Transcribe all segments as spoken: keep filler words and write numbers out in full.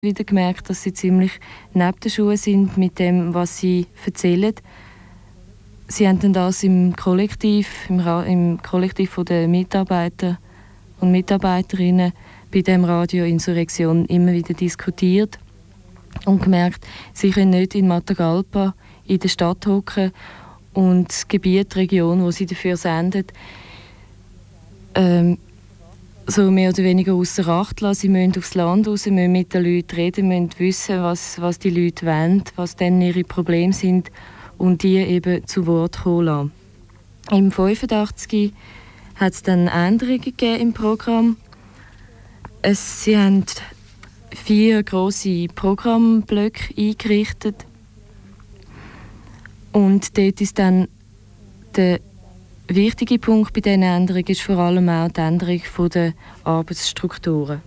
wieder gemerkt, dass sie ziemlich neben den Schuhen sind mit dem, was sie erzählen. Sie haben dann das im Kollektiv, im, Ra- im Kollektiv der Mitarbeiter und Mitarbeiterinnen bei dem Radio Insurrektion immer wieder diskutiert und gemerkt, sie können nicht in Matagalpa in der Stadt hocken und das Gebiet, die Region, wo sie dafür senden, ähm, so mehr oder weniger außer Acht lassen. Sie müssen aufs Land raus, müssen mit den Leuten reden, müssen wissen, was, was die Leute wollen, was dann ihre Probleme sind und die eben zu Wort kommen lassen. Im fünfundachtzig hat es dann Änderungen gegeben im Programm. Es, sie haben vier grosse Programmblöcke eingerichtet und dort ist dann der wichtige Punkt bei diesen Änderungen ist vor allem auch die Änderung der Arbeitsstrukturen.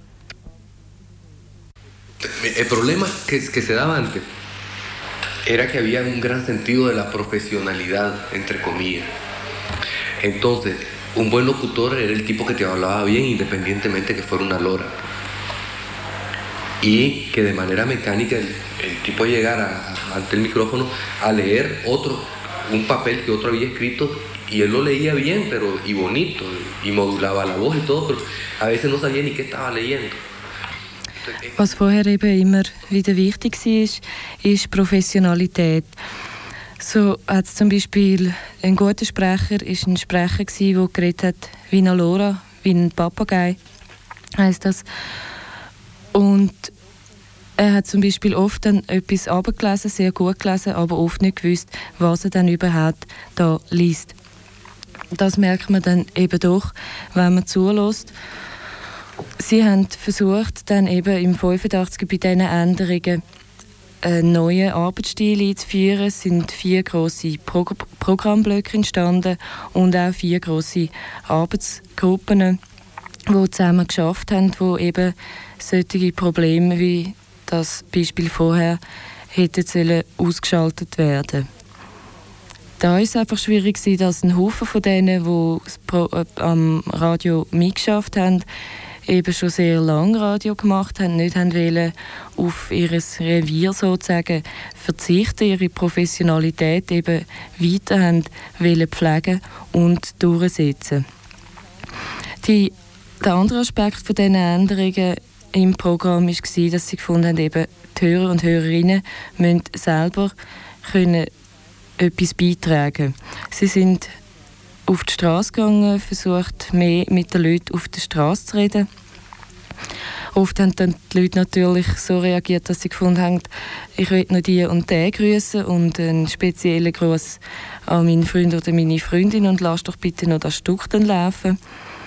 El problema que, que se daba antes era que había un gran sentido de la profesionalidad, entre comillas. Entonces, un buen locutor era el tipo que te hablaba bien independientemente que fuera una lora. Y que de manera mecánica el, el tipo llegara ante el micrófono a leer otro, un papel que otro había escrito y él lo leía bien, pero y bonito, y modulaba la voz y todo, pero a veces no sabía ni qué estaba leyendo. Was vorher eben immer wieder wichtig war, ist Professionalität. So hat es zum Beispiel ein guter Sprecher, ist ein Sprecher gewesen, der geredet hat wie eine Lora, wie ein Papagei, heisst das. Und er hat zum Beispiel oft dann etwas abgelesen, sehr gut gelesen, aber oft nicht gewusst, was er dann überhaupt da liest. Das merkt man dann eben doch, wenn man zulässt. Sie haben versucht, dann eben im fünfundachtzig bei diesen Änderungen einen neuen Arbeitsstil einzuführen. Es sind vier grosse Pro- Programmblöcke entstanden und auch vier grosse Arbeitsgruppen, die zusammen geschafft haben, wo eben solche Probleme wie das Beispiel vorher hätten sollen ausgeschaltet werden. Da war es einfach schwierig, dass ein Haufen von denen, die äh, am Radio mitgeschafft haben, eben schon sehr lange Radio gemacht haben, nicht haben wollen, auf ihr Revier sozusagen verzichten, ihre Professionalität eben weiter haben wollen pflegen und durchsetzen. Die, der andere Aspekt von diesen Änderungen im Programm war, dass sie gefunden haben, eben die Hörer und Hörerinnen müssen selber können etwas beitragen. Sie sind auf die Straße gegangen, versucht mehr mit den Leuten auf der Straße zu reden. Oft haben dann die Leute natürlich so reagiert, dass sie gefunden haben, ich will noch die und den grüßen und einen speziellen Gruß an meinen Freund oder meine Freundin und lass doch bitte noch das Stück dann laufen.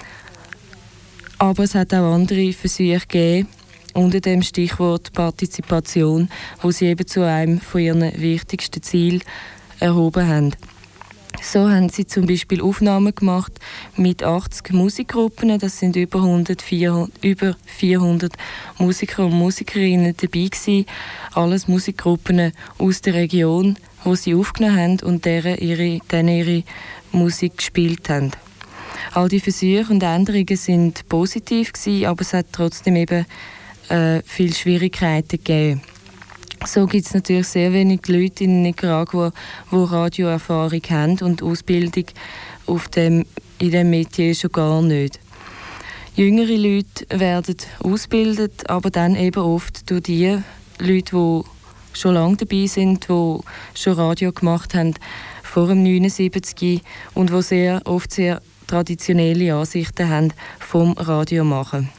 Aber es hat auch andere Versuche gegeben, unter dem Stichwort Partizipation, wo sie eben zu einem von ihren wichtigsten Zielen erhoben haben. So haben sie zum Beispiel Aufnahmen gemacht mit achtzig Musikgruppen. Das sind über, hundert, vierhundert, über vierhundert Musiker und Musikerinnen dabei gewesen. Alles Musikgruppen aus der Region, wo sie aufgenommen haben und deren ihre, denen ihre Musik gespielt haben. All die Versuche und Änderungen sind positiv gewesen, aber es hat trotzdem eben äh, viele Schwierigkeiten gegeben. So gibt es natürlich sehr wenig Leute in Nicaragua, die Radioerfahrung haben und Ausbildung auf dem, in diesem Metier schon gar nicht. Jüngere Leute werden ausgebildet, aber dann eben oft durch die Leute, die schon lange dabei sind, die schon Radio gemacht haben vor dem neunundsiebzig und die sehr, oft sehr traditionelle Ansichten haben vom Radio machen.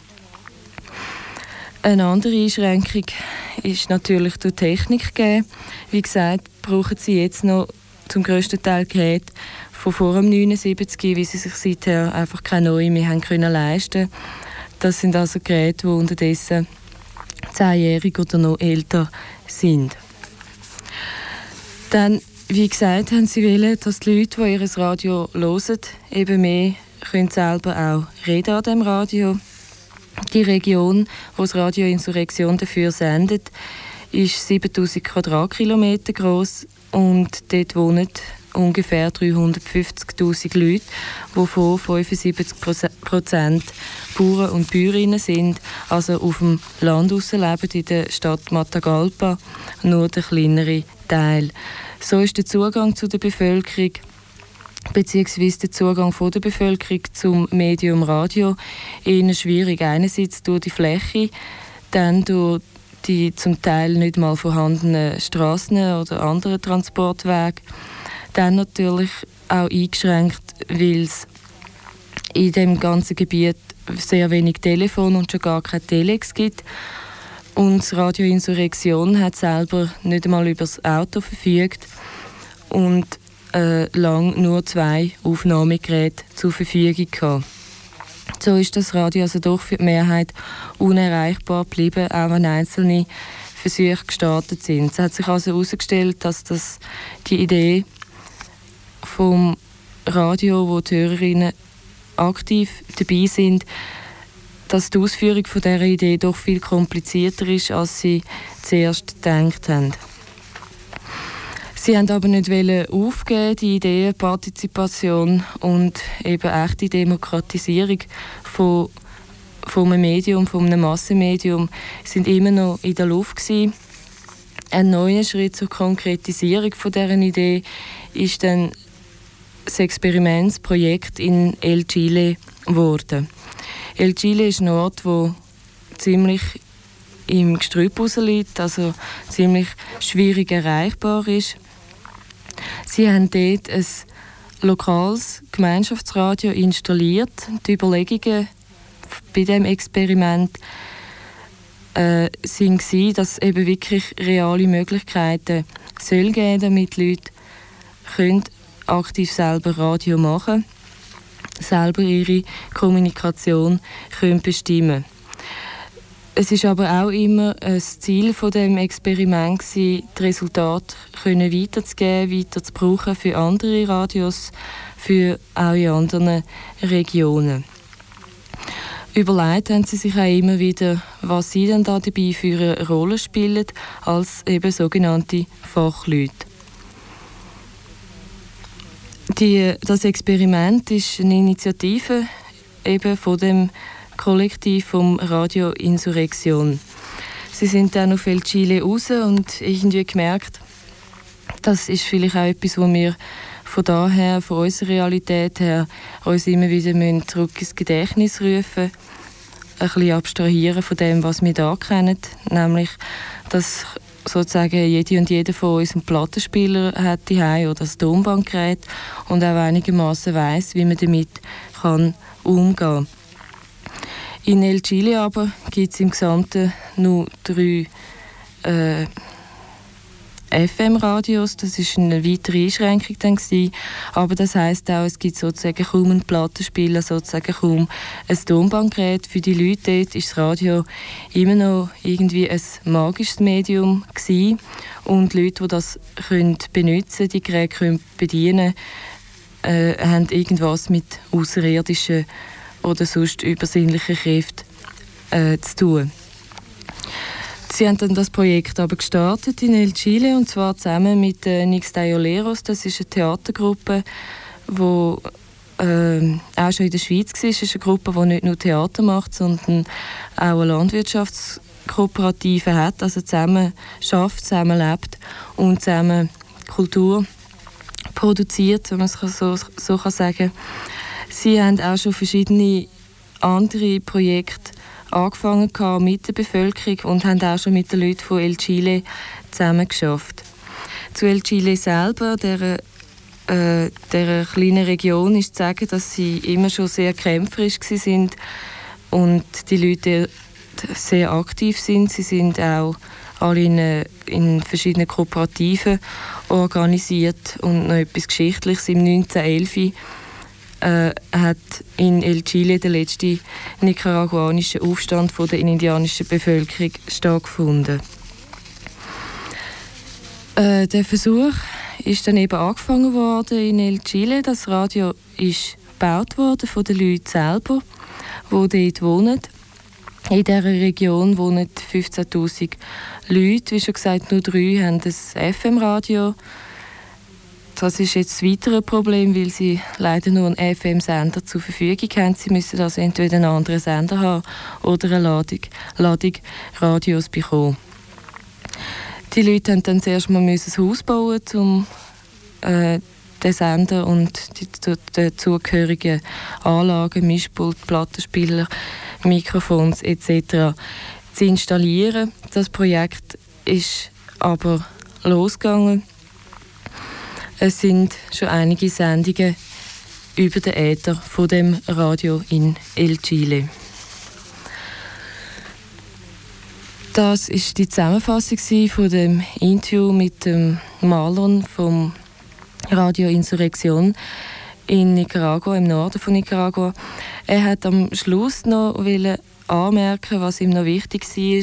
Eine andere Einschränkung ist natürlich durch Technik gegeben. Wie gesagt, brauchen sie jetzt noch zum grössten Teil Geräte von vor dem neunundsiebzig, weil sie sich seither einfach keine neuen mehr haben können leisten. Das sind also Geräte, die unterdessen zehnjährig oder noch älter sind. Dann, wie gesagt, haben sie wollen, dass die Leute, die ihr Radio hören, eben mehr können selber auch reden an dem Radio. Die Region, wo das Radio Insurrektion dafür sendet, ist siebentausend Quadratkilometer groß und dort wohnen ungefähr dreihundertfünfzigtausend Leute, wovon fünfundsiebzig Prozent Bauern und Bäuerinnen sind, also auf dem Land leben, in der Stadt Matagalpa, nur der kleinere Teil. So ist der Zugang zu der Bevölkerung beziehungsweise der Zugang von der Bevölkerung zum Medium Radio eher schwierig. Einerseits durch die Fläche, dann durch die zum Teil nicht mal vorhandenen Strassen oder andere Transportwege. Dann natürlich auch eingeschränkt, weil es in dem ganzen Gebiet sehr wenig Telefon und schon gar kein Telex gibt. Und das Radio Insurrektion hat selber nicht einmal über das Auto verfügt und äh, lang nur zwei Aufnahmegeräte zur Verfügung gehabt. So ist das Radio also doch für die Mehrheit unerreichbar geblieben, auch wenn einzelne Versuche gestartet sind. Es hat sich also herausgestellt, dass das die Idee vom Radio, wo die Hörerinnen aktiv dabei sind, dass die Ausführung von dieser Idee doch viel komplizierter ist, als sie zuerst gedacht haben. Sie haben aber nicht aufgeben, die Idee, Partizipation und eben echte Demokratisierung von, von einem Medium, von einem Massenmedium, sind immer noch in der Luft gewesen. Ein neuer Schritt zur Konkretisierung von dieser Idee ist dann das Experimentsprojekt in El Chile geworden. El Chile ist ein Ort, der ziemlich im Gestrüpp liegt, also ziemlich schwierig erreichbar ist. Sie haben dort ein lokales Gemeinschaftsradio installiert. Die Überlegungen bei diesem Experiment äh, sind gewesen, dass es eben wirklich reale Möglichkeiten soll geben, damit die Leute können aktiv selber Radio machen, selber ihre Kommunikation können bestimmen. Es ist aber auch immer ein Ziel von dem Experiment gewesen, die Resultate können weiterzugeben, weiter zu brauchen für andere Radios, für auch in anderen Regionen. Überlegt haben sie sich auch immer wieder, was sie denn da dabei für eine Rolle spielen, als eben sogenannte Fachleute. Die, das Experiment ist eine Initiative eben von dem Kollektiv vom Radio Insurrektion. Sie sind dann auf El Chile raus und irgendwie gemerkt, das ist vielleicht auch etwas, wo wir von daher, von unserer Realität her, uns immer wieder zurück ins Gedächtnis rufen, ein bisschen abstrahieren von dem, was wir da kennen, nämlich, dass sozusagen jede und jeder von uns einen Plattenspieler hat daheim oder ein Tonbandgerät und auch einigermaßen weiss, wie man damit kann umgehen kann. In El Chile aber gibt es im Gesamten nur drei äh, F M-Radios. Das war eine weitere Einschränkung dann gewesen. Aber das heisst auch, es gibt sozusagen kaum einen Plattenspieler, sozusagen kaum ein Tonbandgerät. Für die Leute dort ist das Radio immer noch irgendwie ein magisches Medium gewesen. Und die Leute, die das können benutzen, die Geräte können bedienen, äh, haben irgendwas mit außerirdischen oder sonst übersinnlichen Kräften äh, zu tun. Sie haben dann das Projekt aber gestartet in El Chile, und zwar zusammen mit äh, Nixtayoleros. Das ist eine Theatergruppe, die äh, auch schon in der Schweiz war. Es ist eine Gruppe, die nicht nur Theater macht, sondern auch eine Landwirtschaftskooperative hat, also zusammen schafft, zusammen lebt und zusammen Kultur produziert, wenn man es so, so kann sagen. Sie haben auch schon verschiedene andere Projekte angefangen mit der Bevölkerung und haben auch schon mit den Leuten von El Chile zusammengearbeitet. Zu El Chile selber, der, äh, der kleinen Region, ist zu sagen, dass sie immer schon sehr kämpferisch waren und die Leute sehr aktiv sind. Sie sind auch alle in, in verschiedenen Kooperativen organisiert und noch etwas Geschichtliches. Im neunzehnhundertelf Äh, hat in El Chile der letzte nicaraguanische Aufstand von der indianischen Bevölkerung stattgefunden. Äh, der Versuch ist dann eben angefangen worden in El Chile. Das Radio ist gebaut worden von den Leuten selber, die dort wohnen. In dieser Region wohnen fünfzehntausend Leute. Wie schon gesagt, nur drei haben das F M-Radio. das ist jetzt das weitere Problem, weil sie leider nur einen F M-Sender zur Verfügung haben. Sie müssen also entweder einen anderen Sender haben oder eine Ladung, Ladung Radios bekommen. Die Leute mussten dann zuerst mal ein Haus bauen, um äh, den Sender und die, die zugehörigen Anlagen, Mischpult, Plattenspieler, Mikrofons et cetera zu installieren. Das Projekt ist aber losgegangen. Es sind schon einige Sendungen über den Äther von dem Radio in El Chile. Das ist die Zusammenfassung von dem Interview mit dem Maler vom Radio Insurrektion in Nicaragua, im Norden von Nicaragua. Er hat am Schluss noch anmerken, was ihm noch wichtig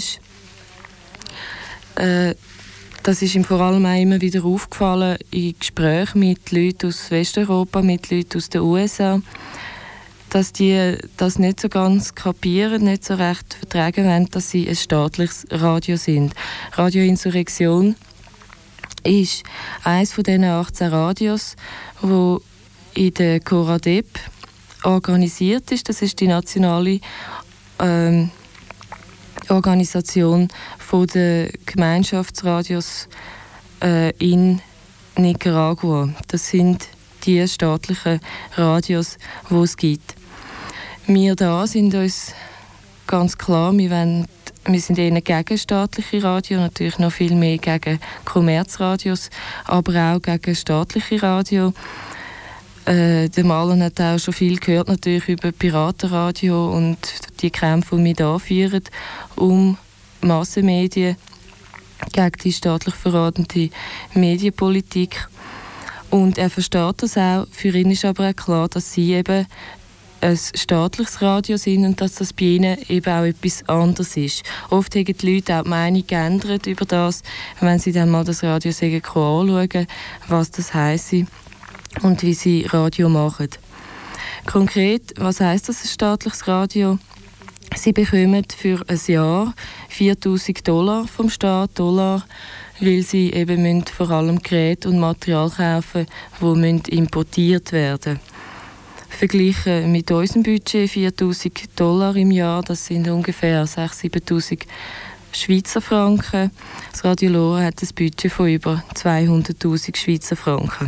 war. Äh, das ist ihm vor allem auch immer wieder aufgefallen in Gesprächen mit Leuten aus Westeuropa, mit Leuten aus den U S A, dass die das nicht so ganz kapieren, nicht so recht vertragen wollen, dass sie ein staatliches Radio sind. Radio Insurrektion ist eines von diesen achtzehn Radios, wo in der CORADEP organisiert ist. Das ist die nationale ähm, Organisation von der Gemeinschaftsradios äh, in Nicaragua. Das sind die staatlichen Radios, die es gibt. Wir da sind uns ganz klar, wir, wollen, wir sind eher gegen staatliche Radios, natürlich noch viel mehr gegen Kommerzradios, aber auch gegen staatliche Radios. Äh, der Maler hat auch schon viel gehört natürlich über Piratenradio und die Kämpfe, die wir da führen, um Massenmedien gegen die staatlich verratende Medienpolitik. Und er versteht das auch. Für ihn ist aber auch klar, dass sie eben ein staatliches Radio sind und dass das bei ihnen eben auch etwas anderes ist. Oft haben die Leute auch die Meinung geändert über das, wenn sie dann mal das Radio anschauen, was das heisst und wie sie Radio machen. Konkret, was heisst das, ein staatliches Radio? Sie bekommen für ein Jahr viertausend Dollar vom Staat, Dollar, weil sie eben müssen vor allem Geräte und Material kaufen, die importiert werden müssen. Verglichen mit unserem Budget viertausend Dollar im Jahr, das sind ungefähr sechstausend, siebentausend Schweizer Franken. Das Radio Lora hat ein Budget von über zweihunderttausend Schweizer Franken.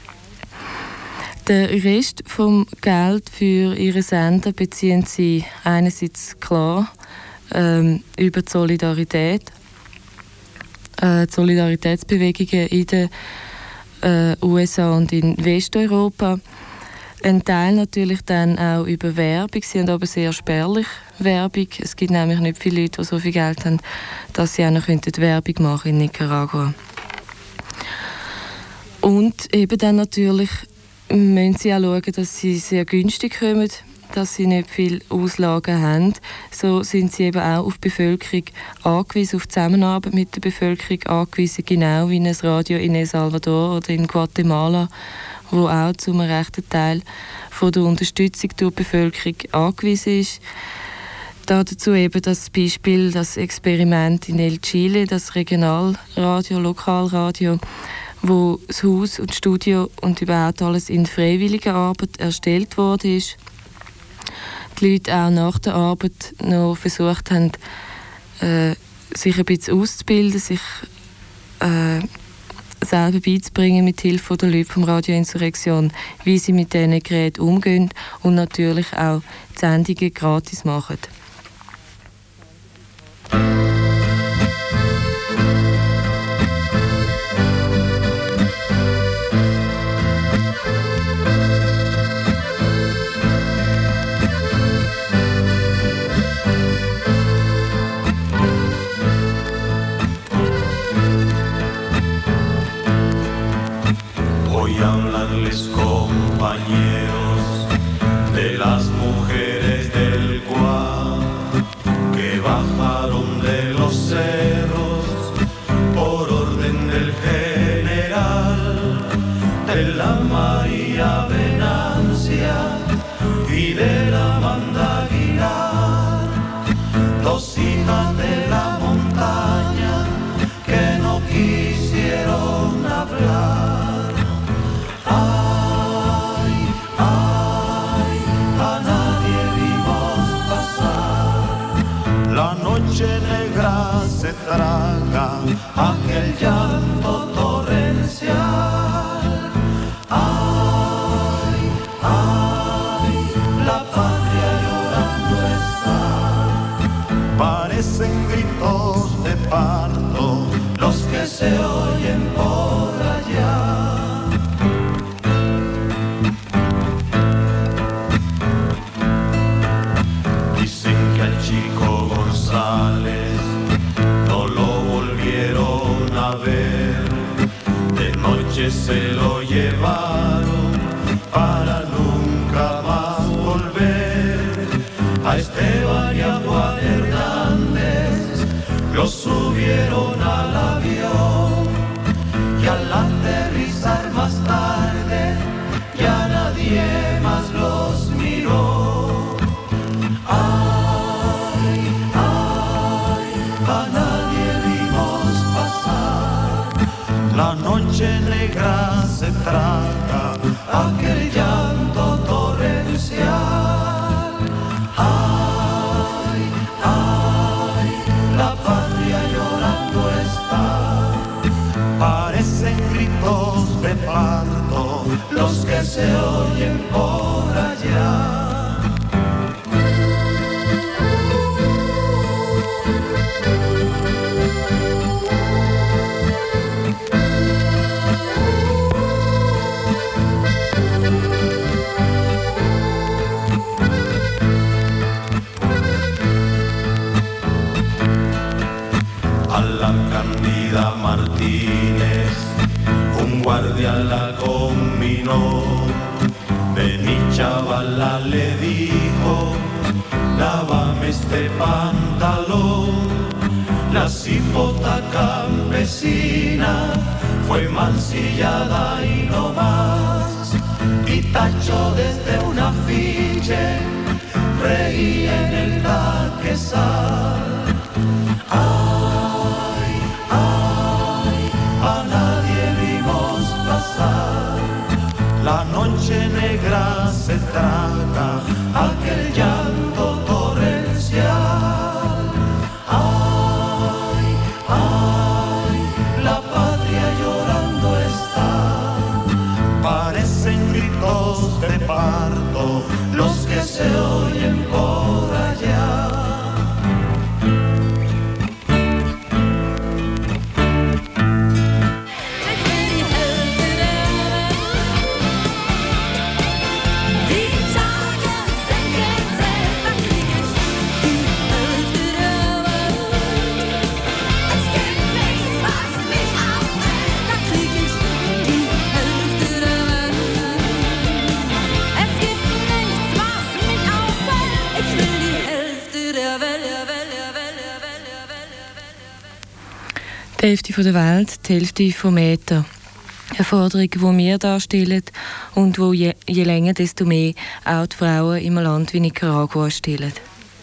Den Rest vom Geld für ihre Sender beziehen sie einerseits klar ähm, über die Solidarität, äh, die Solidaritätsbewegungen in den äh, U S A und in Westeuropa. Ein Teil natürlich dann auch über Werbung. Sie haben aber sehr spärlich Werbung. Es gibt nämlich nicht viele Leute, die so viel Geld haben, dass sie auch noch Werbung machen in Nicaragua. Und eben dann natürlich müssen sie auch schauen, dass sie sehr günstig kommen, dass sie nicht viel Auslagen haben. So sind sie eben auch auf die Bevölkerung angewiesen, auf die Zusammenarbeit mit der Bevölkerung angewiesen, genau wie ein Radio in El Salvador oder in Guatemala, wo auch zum rechten Teil von der Unterstützung durch die Bevölkerung angewiesen ist. Dazu eben das Beispiel, das Experiment in El Chile, das Regionalradio, Lokalradio, wo das Haus und das Studio und überhaupt alles in freiwilliger Arbeit erstellt worden ist. Die Leute auch nach der Arbeit noch versucht haben, äh, sich ein bisschen auszubilden, sich äh, selber beizubringen mit Hilfe der Leute vom Radio Insurrektion, wie sie mit diesen Geräten umgehen und natürlich auch die Sendungen gratis machen. Hablanles compañeros de las mujeres del Guam que bajaron de traga aquel llanto torrencial. Ay, ay, la patria llorando está. Parecen gritos de parto los que se oyen por allá. Chico González no lo volvieron a ver, de noche se lo llevaron para nunca más volver. A Esteban y a Juan Hernández los subieron al avión y al aterrizar más tarde ya nadie más los miró. La noche negra se traga aquel llanto torrencial. Ay, ay, la patria llorando está. Parecen gritos de parto los que se oyen por allá. Candida Martínez, un guardia la combinó. Vení chavala, le dijo, lávame este pantalón. La cipota campesina fue mancillada y no más, y tachó desde un afiche, reía en el taquezal. La noche negra se traga aquel llanto torrencial. Ay, ay, la patria llorando está. Parecen gritos de parto los que se oyen por allá. Die Hälfte der Welt, die Hälfte vom Äther. Eine Forderung, die wir darstellen und die je, je länger, desto mehr auch die Frauen im Land wie Nicaragua stellen.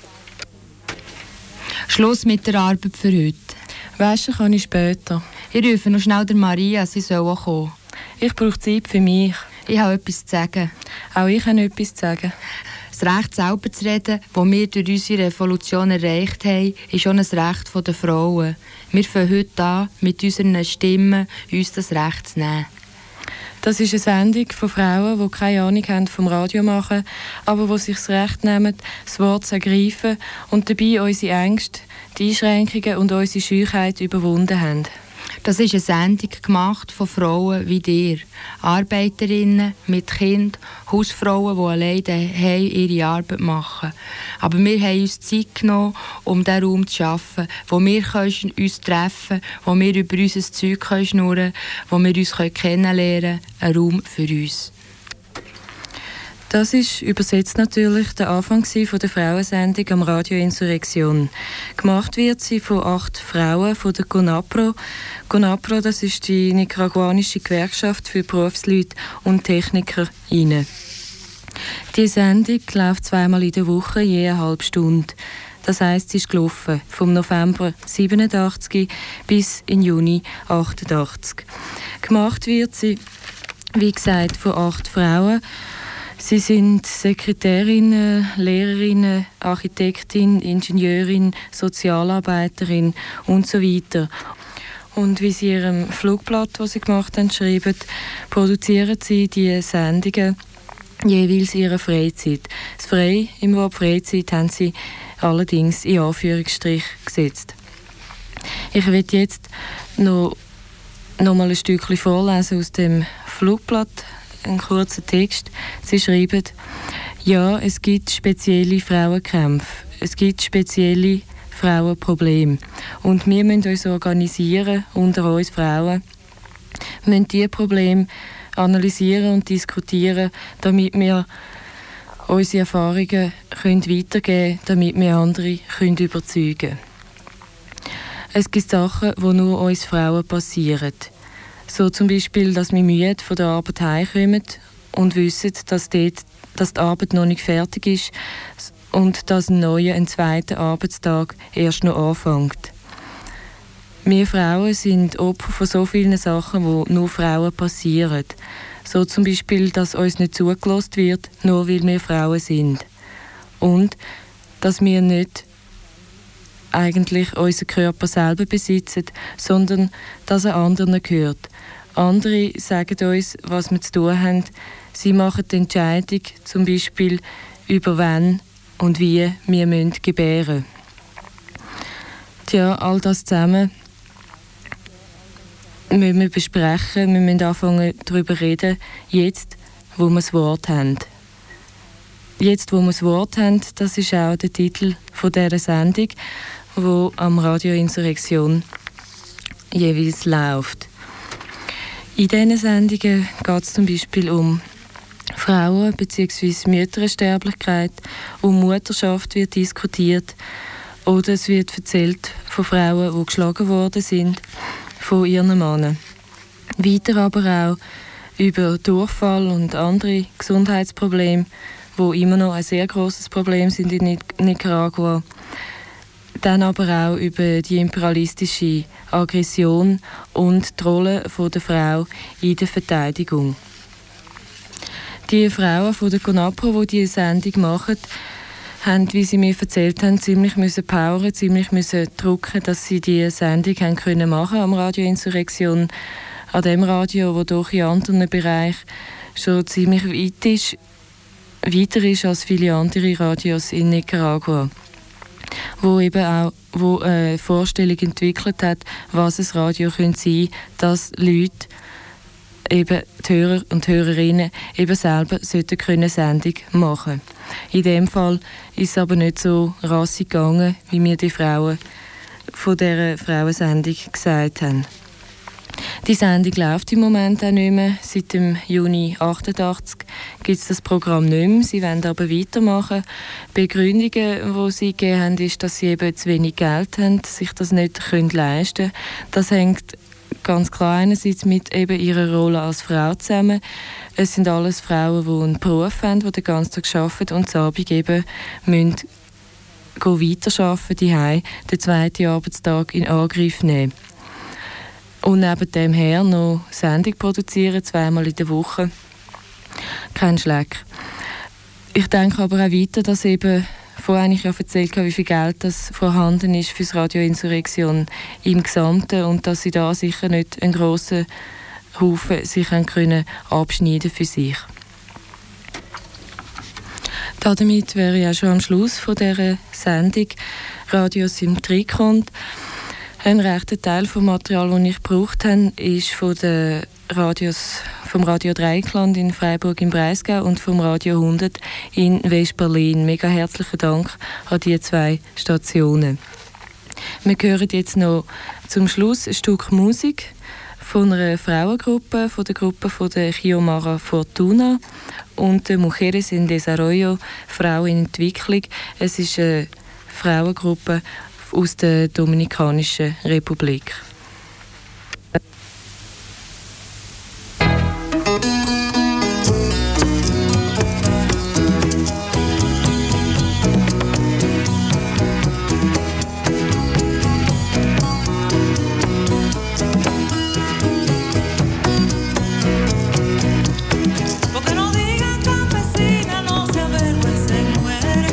Schluss mit der Arbeit für heute. Waschen kann ich später. Ich rufe noch schnell der Maria, sie soll auch kommen. Ich brauche Zeit für mich. Ich habe etwas zu sagen. Auch ich habe etwas zu sagen. Das Recht, selber zu reden, das wir durch unsere Revolution erreicht haben, ist auch ein Recht der Frauen. Wir fangen heute an, mit unseren Stimmen uns das Recht zu nehmen. Das ist eine Sendung von Frauen, die keine Ahnung haben vom Radio machen, aber die sich das Recht nehmen, das Wort zu ergreifen und dabei unsere Ängste, die Einschränkungen und unsere Scheuheit überwunden haben. Das ist eine Sendung gemacht von Frauen wie dir. Arbeiterinnen mit Kind, Hausfrauen, die allein daheim ihre Arbeit machen. Aber wir haben uns Zeit genommen, um diesen Raum zu schaffen, wo wir uns treffen können, wo wir über unser Zeug schnurren können, wo wir uns kennenlernen können. Ein Raum für uns. Das ist übersetzt natürlich der Anfang von der Frauensendung am Radio Insurrektion. Gemacht wird sie von acht Frauen von der CONAPRO. CONAPRO, das ist die nicaraguanische Gewerkschaft für Berufsleute und TechnikerInnen. Die Sendung läuft zweimal in der Woche, je eine halbe Stunde. Das heisst, sie ist gelaufen vom November siebenundachtzig bis in Juni achtundachtzig. Gemacht wird sie, wie gesagt, von acht Frauen. Sie sind Sekretärinnen, Lehrerinnen, Architektin, Ingenieurin, Sozialarbeiterin und so weiter. und wie sie ihrem Flugblatt, das sie gemacht haben, schreiben, produzieren sie die Sendungen jeweils in ihrer Freizeit. Das Frei im Wort Freizeit haben sie allerdings in Anführungsstrich gesetzt. Ich werde jetzt noch, noch mal ein Stückchen vorlesen aus dem Flugblatt, einen kurzen Text. Sie schreiben: Ja, es gibt spezielle Frauenkämpfe, es gibt spezielle Frauenprobleme und wir müssen uns organisieren unter uns Frauen. Wir müssen diese Probleme analysieren und diskutieren, damit wir unsere Erfahrungen können weitergeben können, damit wir andere können überzeugen können. Es gibt Sachen, die nur uns Frauen passieren. So zum Beispiel, dass wir müde von der Arbeit heimkommen und wissen, dass, dort, dass die Arbeit noch nicht fertig ist und dass ein neuer, ein zweiter Arbeitstag erst noch anfängt. Wir Frauen sind Opfer von so vielen Sachen, die nur Frauen passieren. So zum Beispiel, dass uns nicht zugelassen wird, nur weil wir Frauen sind. Und dass wir nicht eigentlich unseren Körper selber besitzen, sondern dass er anderen gehört. Andere sagen uns, was wir zu tun haben. Sie machen die Entscheidung, zum Beispiel über wann und wie wir müssen gebären. Tja, all das zusammen müssen wir besprechen, wir müssen anfangen darüber reden, jetzt, wo wir das Wort haben. Jetzt, wo wir das Wort haben, das ist auch der Titel von dieser Sendung, die am Radio Insurrektion jeweils läuft. In diesen Sendungen geht es zum Beispiel um Frauen bzw. Müttersterblichkeit, um Mutterschaft wird diskutiert oder es wird erzählt von Frauen, die geschlagen worden sind von ihren Männern. Weiter aber auch über Durchfall und andere Gesundheitsprobleme, die immer noch ein sehr grosses Problem sind in Nicaragua. Dann aber auch über die imperialistische Aggression und die Rolle der Frau in der Verteidigung. Die Frauen von der CONAPRO, die diese Sendung machen, haben, wie sie mir erzählt haben, ziemlich müssen powern, ziemlich müssen drucken, dass sie diese Sendung haben können machen am Radio Insurrektion, an dem Radio, wo doch in anderen Bereichen schon ziemlich weit ist, weiter ist als viele andere Radios in Nicaragua, wo eben auch wo eine Vorstellung entwickelt hat, was ein Radio könnte sein, dass Leute, eben die Hörer und Hörerinnen, eben selber sollten können Sendung machen. In dem Fall ist es aber nicht so rassig gegangen, wie mir die Frauen von dieser Frauensendung gesagt haben. Die Sendung läuft im Moment auch nicht mehr. Seit dem Juni achtundachtzig gibt es das Programm nicht mehr. Sie wollen aber weitermachen. Begründungen, die sie gegeben haben, ist, dass sie eben zu wenig Geld haben, sich das nicht können leisten können. Das hängt ganz klar einerseits mit eben ihrer Rolle als Frau zusammen. Es sind alles Frauen, die einen Beruf haben, die den ganzen Tag arbeiten und am Abend eben müssen weiterarbeiten, die Hause den zweiten Arbeitstag in Angriff nehmen. Und neben dem her noch Sendung produzieren, zweimal in der Woche. Kein Schleck. Ich denke aber auch weiter, dass eben, vorhin ich ja erzählt habe, wie viel Geld das vorhanden ist für das Radio Insurrektion im Gesamten und dass sie da sicher nicht einen grossen Haufen sich können abschneiden für sich. Damit wäre ich ja schon am Schluss von dieser Sendung «Radios im Trikont». Ein rechter Teil des Materials, das ich gebraucht habe, ist von den Radios vom Radio Dreieckland in Freiburg im Breisgau und vom Radio hundert in West-Berlin. Mega herzlichen Dank an diese zwei Stationen. Wir hören jetzt noch zum Schluss ein Stück Musik von einer Frauengruppe, von der Gruppe von der Xiomara Fortuna und der Mujeres en Desarrollo, Frauen in Entwicklung. Es ist eine Frauengruppe aus der Dominikanischen Republik.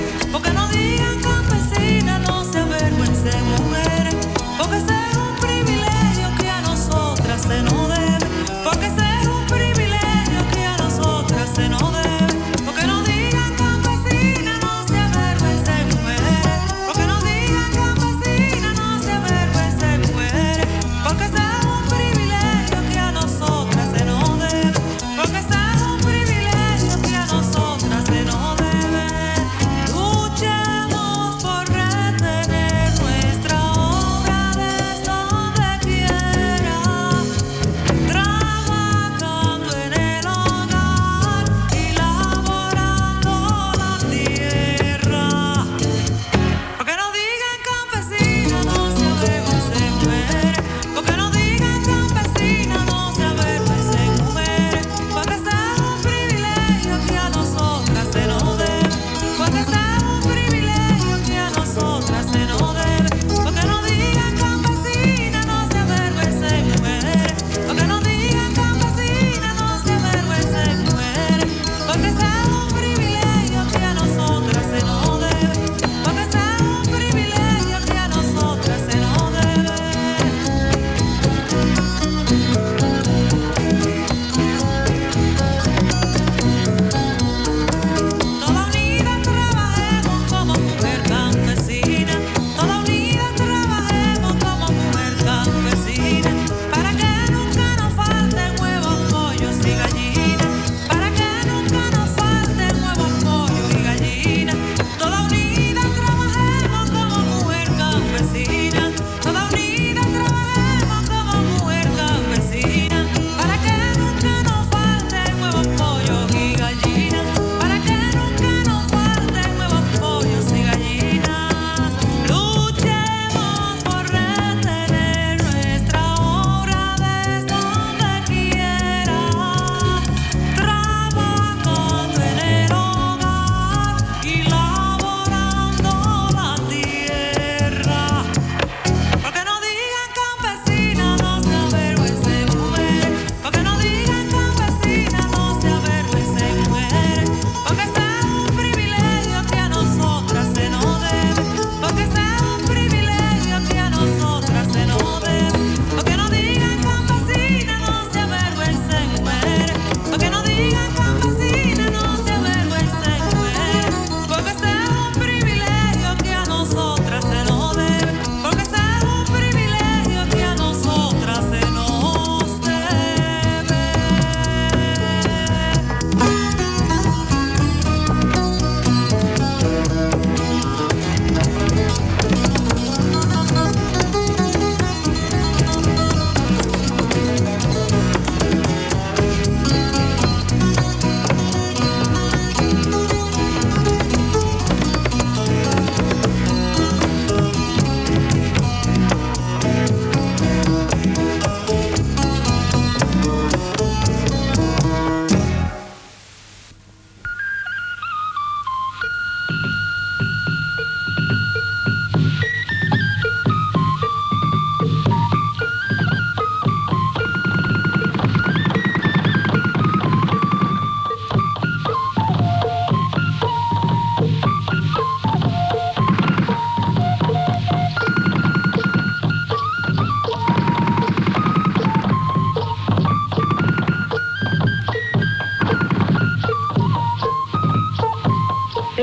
Porque ser un privilegio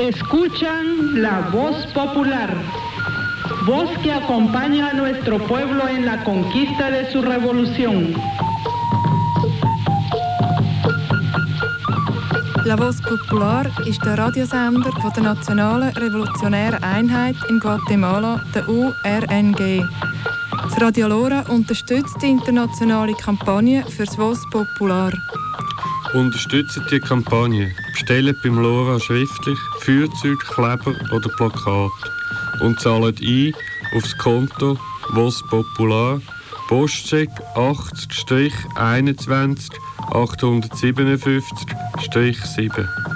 Escuchan la voz popular, voz que acompaña a nuestro pueblo en la conquista de su revolución. La Voz Popular ist der Radiosender von der Nationalen Revolutionären Einheit in Guatemala, der U R N G. Das Radio Lora unterstützt die internationale Kampagne für das Voz Popular. Unterstützt die Kampagne. Bestellt beim Lora schriftlich Feuerzeug, Kleber oder Plakat und zahlt ein auf das Konto Voz Popular, Postcheck achtzig einundzwanzig achthundertsiebenundfünfzig sieben.